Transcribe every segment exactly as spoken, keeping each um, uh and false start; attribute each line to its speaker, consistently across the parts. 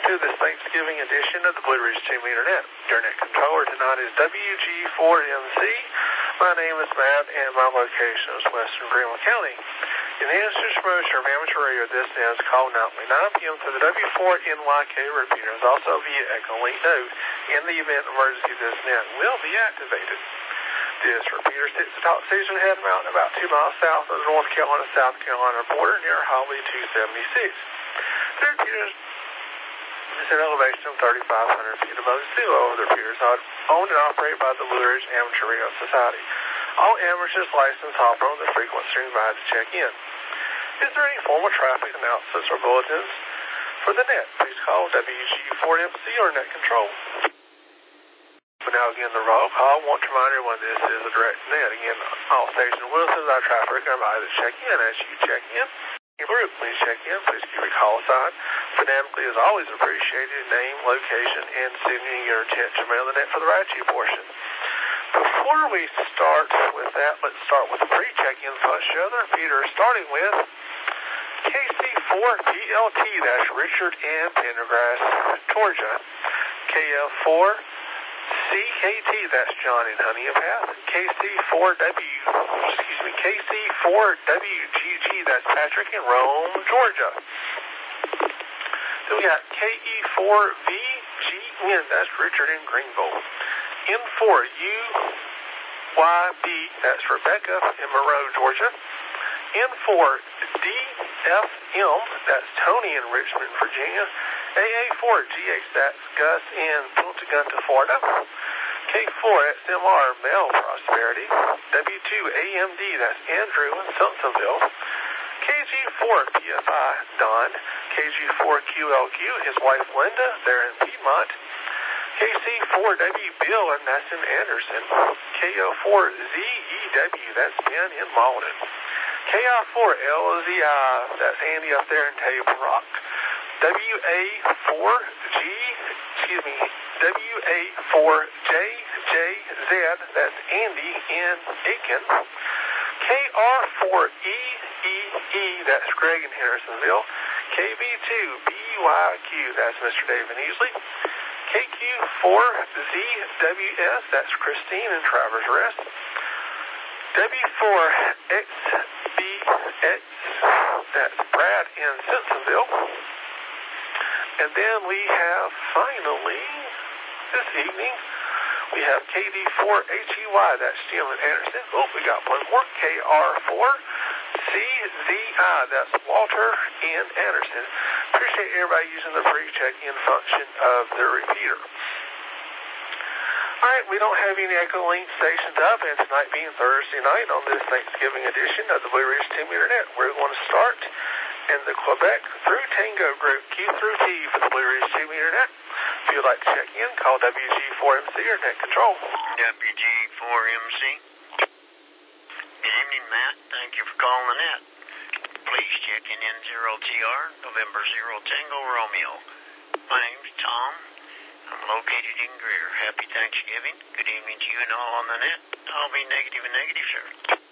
Speaker 1: to this Thanksgiving edition of the Blue Ridge Team Internet. Your net controller tonight is W G four M C. My name is Matt, and my location is Western Greenville County. In the instant promotion of amateur radio, this is called nightly nine p.m. to the W four N Y K repeaters, also via Echo Link Node. In the event of emergency, this net will be activated. This repeater sits atop Station Head Mountain about two miles south of the North Carolina, South Carolina border near Holly two seventy-six. The repeater is an elevation of thirty-five hundred feet above sea level. The repeater is owned and operated by the Blue Ridge Amateur Radio Society. All amateurs licensed hopper on the frequency are invited to check in. Is there any formal traffic announcements or bulletins for the net? Please call W G four M C or net control. But now again, the roll call. I want to remind everyone this is a direct net. Again, all stations will send out traffic and invited to check in. As you check in, your group, please check in. Please keep your call sign. Phonetically is always appreciated. Name, location, and sending your intent to mail the net for the right-to portion. Before we start with that, let's start with the pre-check-in function of the repeater, starting with K C four P L T, that's Richard and Pendergrass, Georgia. K F four C K T, that's John and Honey and Path. K C four W, excuse me, K C four W G G, that's Patrick and Rome, Georgia. Then we got K E four V G N, that's Richard in Greenville. N four U Y B, that's Rebecca in Monroe, Georgia. N four D F M, that's Tony in Richmond, Virginia. A A four G H, that's Gus in Punta Gunta, Florida. K four X M R, Mel Prosperity. W two A M D, that's Andrew in Simpsonville. K G four P F I, Don. K G four Q L Q, his wife Linda, they're in Piedmont. K C four W Bill, and that's in Anderson. K O four Z E W, that's Ben in Malden. K I four L Z I, that's Andy up there in Table Rock. W A four G, excuse me, W A four J J Z, that's Andy in Aiken. K R four E E E, that's Greg in Hendersonville. K B two B Y Q, that's Mister David Easley. K Q four Z W S, that's Christine in Traverse Rest. W four X B X, that's Brad in Simpsonville. And then we have, finally, this evening, we have K D four H E Y, that's Jim in Anderson. Oh, we got one more, K R four C Z I, that's Walter in Anderson. Appreciate everybody using the free check-in function of the repeater. Alright, we don't have any Echo Link stations up, and tonight being Thursday night on this Thanksgiving edition of the Blue Ridge Team Internet, we're going to start in the Quebec through Tango group, Q through T for the Blue Ridge Team Internet. If you'd like to check in, call W G four M C or net control.
Speaker 2: W G four M C. Good evening, Matt. Thank you for calling the net. Please check in N zero T R, November zero Tango Romeo. My name's Tom. I'm located in Greer. Happy Thanksgiving. Good evening to you and all on the net. I'll be negative and negative, sir.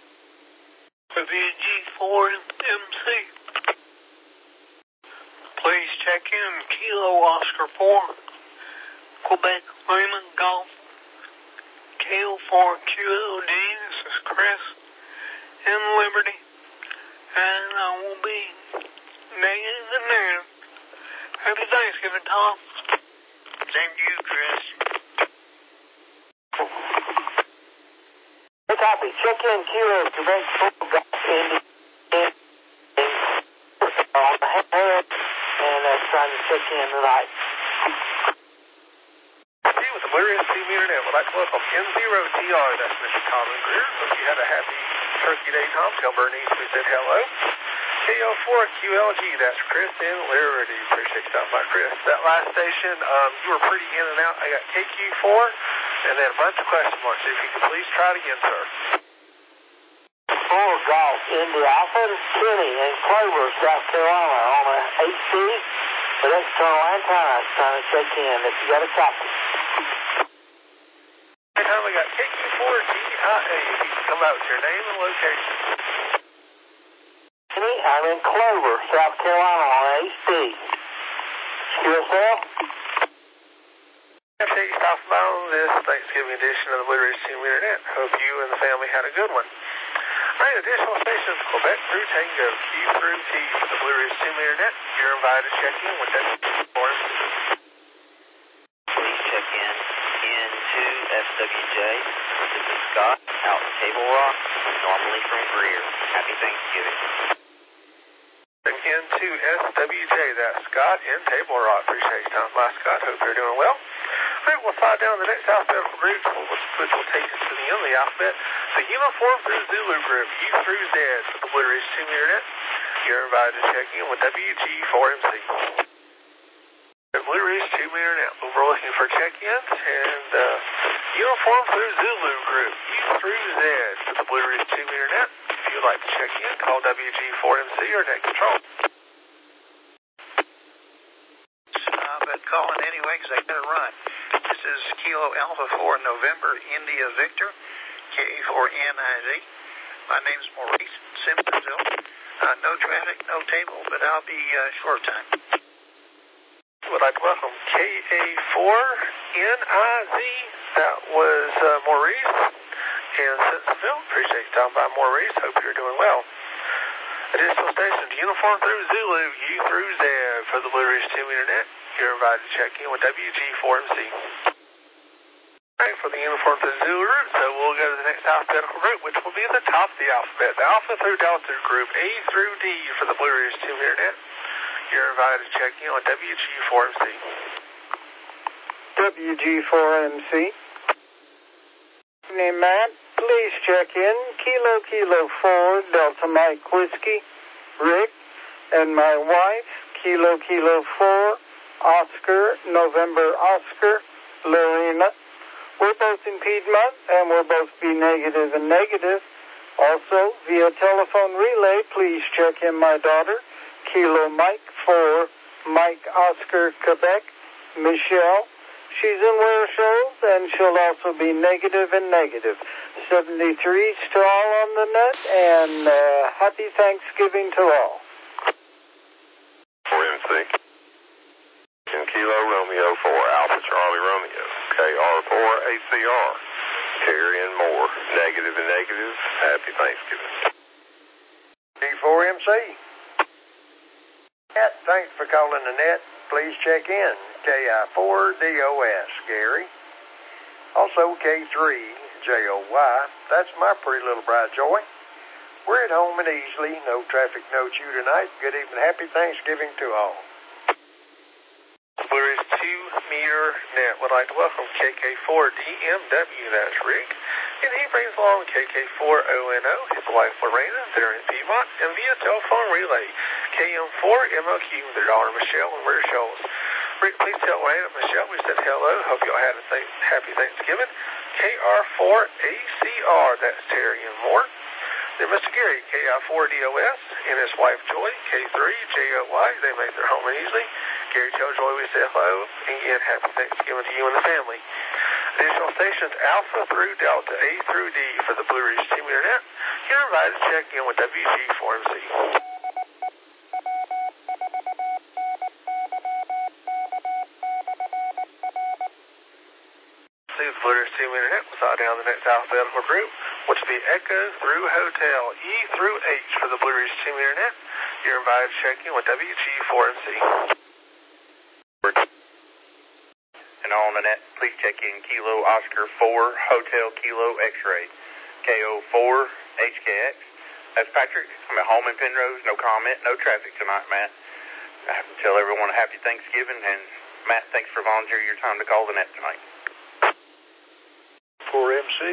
Speaker 3: W G four M C. Please check in Kilo Oscar four, Quebec Raymond Golf. K O four Q L D, this is Chris in Liberty. And I will be negative and negative. Happy Thanksgiving, Tom.
Speaker 2: Same to you, Chris.
Speaker 4: Hey, copy. Check in Kilo Quebec Golf Indy. On the head, and uh, trying to check in tonight.
Speaker 1: See, with the Blue Ridge Team Internet, we'd like to welcome N zero T R, that's Mister Tom in Greer. Hope you had a happy Turkey Day, Tom. Tell Bernice we said hello. K O four Q L G, that's Chris in Liberty. Appreciate you stopping by, Chris. That last station, um, you were pretty in and out. I got K Q four, and then a bunch of question marks. If you could please try it again, sir.
Speaker 4: Four Golf India Alpha Kenny in Clover, South Carolina on a H C with external antennas trying to check in. If you got a copy.
Speaker 1: Every time we got K Q four G I A, if you can come out with your name and location.
Speaker 4: I'm in Clover, South Carolina on H D. Q S L.
Speaker 1: I appreciate you stopping by on this Thanksgiving edition of the Blue Ridge Team Internet. Hope you and the family had a good one. All right, additional stations, Quebec through Tango, Q through T for the Blue Ridge Team Internet. You're invited to check in with W G four M C.
Speaker 5: Please check in into S W J. This is Scott out in Table Rock, normally from Greer. Happy Thanksgiving.
Speaker 1: Again to S W J, that's Scott in Table Rock. Appreciate you stopping by, Scott. Hope you're doing well. All right, we'll slide down the next alphabetical group, which will take us to the end of the alphabet. The Uniform through Zulu group, U through Z for the Blue Ridge Team Internet. You're invited to check in with W G four M C. The Blue Ridge Team Internet, we're looking for check-ins, and uh, Uniform through Zulu group, U through Z for the Blue Ridge Team Internet. If you'd like to check in, call W G four M C or Net Control.
Speaker 6: Uh, but calling anyway because I got to run. This is Kilo Alpha four November India Victor, K A four N I Z. My name's Maurice Simpsonville. Uh, no traffic, no table, but I'll be uh, short time.
Speaker 1: Would like to welcome K A four N I Z. That was uh, Maurice in Simpsonville. Appreciate you stopping by, Maurice. Hope you're doing well. Additional stations, Uniform through Zulu, U through Z for the Blue Ridge Team Internet. You're invited to check in with W G four M C. All right, for the Uniform through Zulu route, so we'll go to the next alphabetical group, which will be at the top of the alphabet. The Alpha through Delta group, A through D for the Blue Ridge Team Internet. You're invited to check in on W G four M C.
Speaker 7: W G four M C. Name Matt. Please check in. Kilo Kilo four Delta Mike Whiskey, Rick, and my wife, Kilo Kilo four Oscar November Oscar, Lorena. We're both in Piedmont, and we'll both be negative and negative. Also, via telephone relay, please check in my daughter, Kilo Mike four Mike Oscar Quebec, Michelle. She's in Ware Shoals, and she'll also be negative and negative. seventy-threes to all on the net, and uh, happy Thanksgiving to all.
Speaker 8: four M C. In Kilo Romeo four Alpha Charlie Romeo, K R four A C R. Terry and Moore, negative and negative. Happy Thanksgiving.
Speaker 9: D four M C. Net, thanks for calling the net. Please check in. K I four D O S, Gary. Also K three J O Y. That's my pretty little bride, Joy. We're at home and easily. No traffic, no chew tonight. Good evening. Happy Thanksgiving to all.
Speaker 1: Blue Ridge two meter net would like to welcome K K four D M W, that's Rick, and he brings along K K four O N O, his wife Lorena, they're in Piedmont, and via telephone relay, K M four M O Q, their daughter Michelle in Ware Shoals. Rick, please tell Lorena and Michelle we said hello, hope y'all had a th- happy Thanksgiving. K R four A C R, that's Terry and Moore. Then Mister Gary, K I four D O S, and his wife Joy, K three J O Y, they make their home easily. Gary, tell Joy we say hello, and again, happy Thanksgiving to you and the family. Additional stations, Alpha through Delta, A through D for the Blue Ridge Team Internet. You're invited to check in with W G four M C. The Blue Ridge Team Internet will slide down the next alphabetical group, which will be Echo through Hotel, E through H for the Blue Ridge Team Internet. You're invited to check in with W G four M C.
Speaker 5: And on the net, please check in Kilo Oscar four Hotel Kilo X-Ray, K O four H K X. That's Patrick. I'm at home in Penrose. No comment, no traffic tonight, Matt. I have to tell everyone a happy Thanksgiving, and Matt, thanks for volunteering your time to call the net tonight.
Speaker 9: four M C.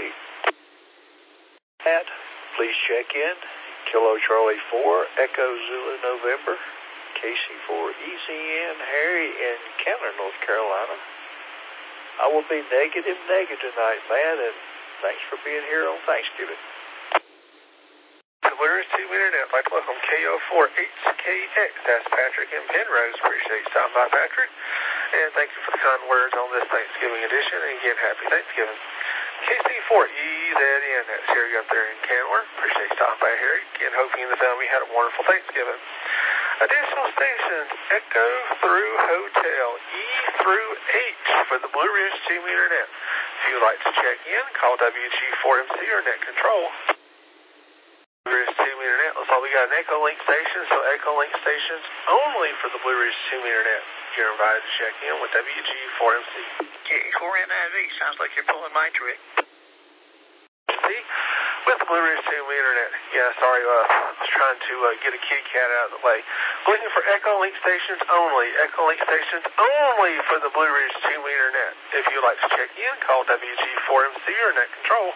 Speaker 9: Matt, please check in. Kilo Charlie four Echo Zulu November, K C four E Z N Harry in Candler, North Carolina. I will be negative, negative tonight, man, and thanks for being here on Thanksgiving.
Speaker 1: The Blue Ridge Team Internet, I'd like to welcome K O four H K X. That's Patrick in Penrose. Appreciate you stopping by, Patrick. And thank you for the kind words on this Thanksgiving edition. And again, happy Thanksgiving. K C four E Z N, that's Harry up there in Candler. Appreciate you stopping by, Harry. Again, hope you and the family had a wonderful Thanksgiving. Additional stations, Echo through Hotel, E through H for the Blue Ridge Team Internet. If you would like to check in, call W G four M C or Net Control. Blue Ridge Team Internet, looks like we got an Echo Link station, so Echo Link stations only for the Blue Ridge Team Internet. You're invited to check in with W G four M C.
Speaker 6: K four N I V, sounds like you're pulling my trick.
Speaker 1: See? With the Blue Ridge Team Internet. Yeah, sorry, uh, I was trying to uh, get a kitty cat out of the way. Looking for Echo Link stations only. Echo Link stations only for the Blue Ridge Team Internet. If you'd like to check in, call W G four M C or Net Control.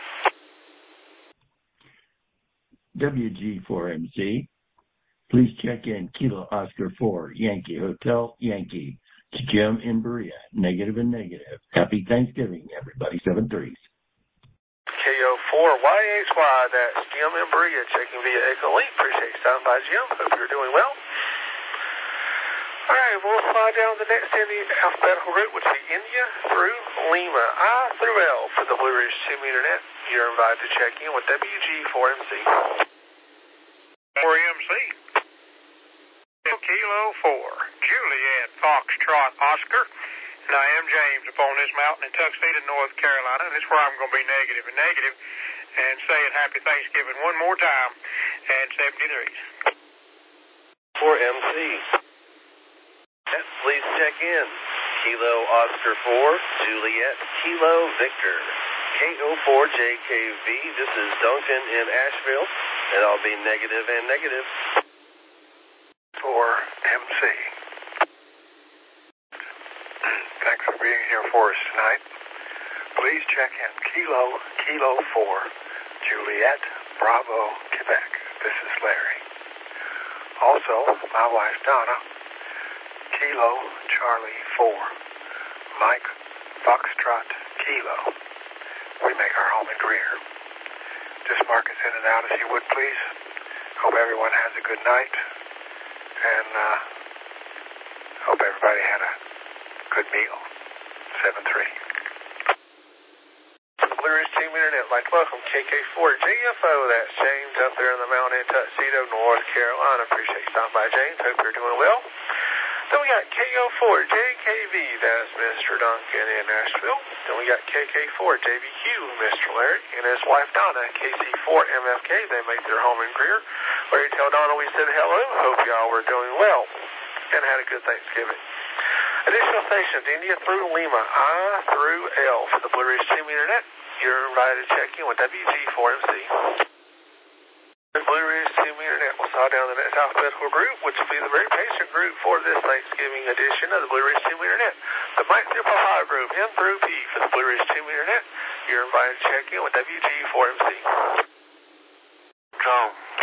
Speaker 10: W G four M C, please check in Kilo Oscar four, Yankee Hotel, Yankee. It's Jim in Berea, negative and negative. Happy Thanksgiving, everybody. Seven threes.
Speaker 1: K O four Y H Y, that's Jim in Berea, checking via Echo Link. Appreciate you stopping by, Jim. Hope you're doing well. All right, we'll slide down the next in the alphabetical route, which will be India through Lima, I through L for the Blue Ridge Team Internet. You're invited to check in with W G four M C.
Speaker 11: four M C. Kilo four, Juliet, Foxtrot, Oscar. And I am James upon this mountain in Tuxedo, North Carolina. This is where I'm going to be negative and negative and saying Happy Thanksgiving one more time and seventy-threes.
Speaker 12: four M C. Please check in. Kilo Oscar four, Juliet, Kilo Victor. K O four J K V, this is Duncan in Asheville, and I'll be negative and negative.
Speaker 13: four M C. Thanks for being here for us tonight. Please check in Kilo, Kilo four, Juliet, Bravo, Quebec. This is Larry. Also, my wife Donna, Kilo, Charlie four, Mike, Foxtrot, Kilo. We make our home in Greer. Just mark us in and out if you would, please. Hope everyone has a good night. And uh, hope everybody had a good meal. seven three.
Speaker 1: The Blue Ridge Team Internet, like welcome K K four J F O. That's James up there in the mountain in Tuxedo, North Carolina. Appreciate you stopping by, James. Hope you're doing well. Then we got K O four J K V. That's Mister Duncan in Nashville. Then we got K K four J B Q, Mister Larry, and his wife Donna, K C four M F K. They make their home in Greer. Larry, tell Donna we said hello. Hope y'all were doing well and had a good Thanksgiving. Additional stations, India through Lima, I through L for the Blue Ridge Team Internet. You're invited to check in with W G four M C. The Blue Ridge Team Internet will slide down the next alphabetical group, which will be the very patient group for this Thanksgiving edition of the Blue Ridge Team Internet. The Mike through Papa group, N through P for the Blue Ridge Team Internet. You're invited to check in with W G four M C.
Speaker 14: Control.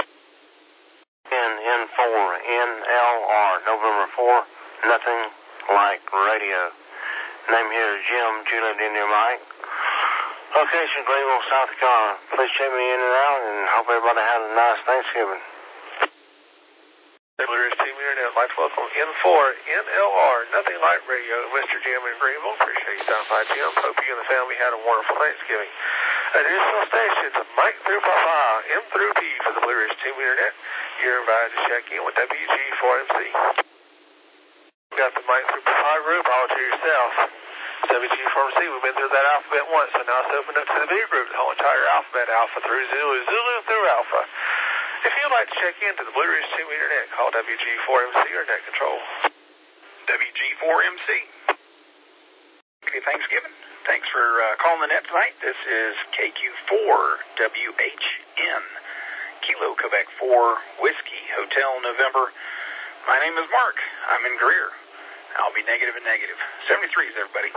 Speaker 14: N N four N L R, November four, nothing like radio. Name here is Jim, Juliet India Mike. Location, Greenville, South Carolina. Please check me in and out and hope everybody had a nice Thanksgiving.
Speaker 1: The Blue Ridge Team Internet, like to welcome N four N L R, nothing like radio. Mister Jim in Greenville. Appreciate you stopping by, Jim. Hope you and the family had a wonderful Thanksgiving. Additional stations, Mike through Papa, M through P for the Blue Ridge Team Internet. You're invited to check in with W G four M C. We got the Mike through Papa group, all to yourself. W G four M C, we've been through that alphabet once, so now it's opened up to the B group, the whole entire alphabet, Alpha through Zulu, Zulu through Alpha. If you'd like to check into the Blue Ridge Team Internet, call W G four M C or Net Control.
Speaker 6: W G four M C. Happy Thanksgiving. Thanks for uh, calling the net tonight. This is K Q four W H N, Kilo Quebec four, Whiskey, Hotel November. My name is Mark. I'm in Greer. I'll be negative and negative. seventy-threes, everybody.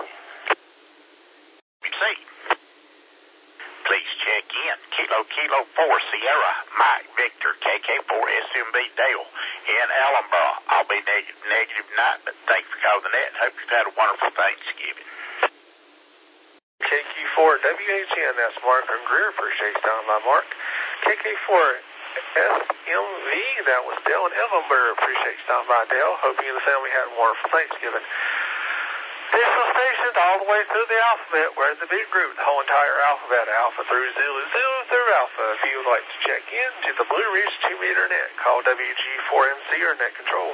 Speaker 2: C. Please check in. Kilo Kilo four Sierra, Mike Victor, K K four S M B Dale in Allenborough. I'll be negative, negative tonight, but thanks for calling the net. Hope you've had a wonderful Thanksgiving.
Speaker 1: K Q four W H N, that's Mark and Greer. Appreciate you stopping by, Mark. K K four S M V, that was Dale in Ellenborough. Appreciate you stopping by, Dale. Hope you and the family had a wonderful Thanksgiving. Additional stations all the way through the alphabet. We're in the big group, the whole entire alphabet, Alpha through Zulu, Zulu through Alpha. If you would like to check in to the Blue Ridge two meter net, call W G four M C or Net Control.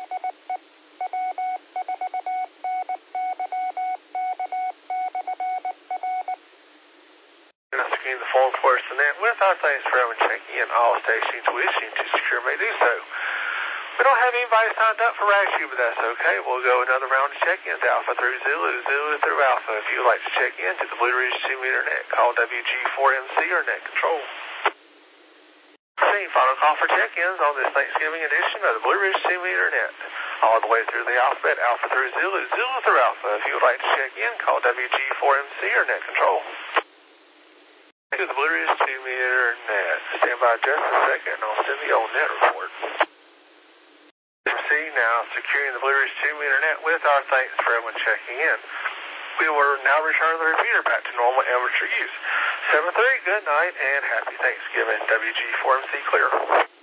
Speaker 1: Securing the phone for us net with our thanks for everyone checking in. All stations wishing to secure may do so. We don't have anybody signed up for RASU, but that's okay. We'll go another round of check-ins, Alpha through Zulu, Zulu through Alpha. If you would like to check in to the Blue Ridge two meter net, call W G four M C or Net Control. See, final call for check-ins on this Thanksgiving edition of the Blue Ridge two meter net. All the way through the alphabet, Alpha through Zulu, Zulu through Alpha. If you would like to check in, call W G four M C or Net Control. To the Blue Ridge two meter net. Stand by just a second and I'll send the old net report. M C now securing the Blue Ridge two meter net with our thanks for everyone checking in. We will now return the repeater back to normal amateur use. seven three, good night and happy Thanksgiving. W G four M C clear.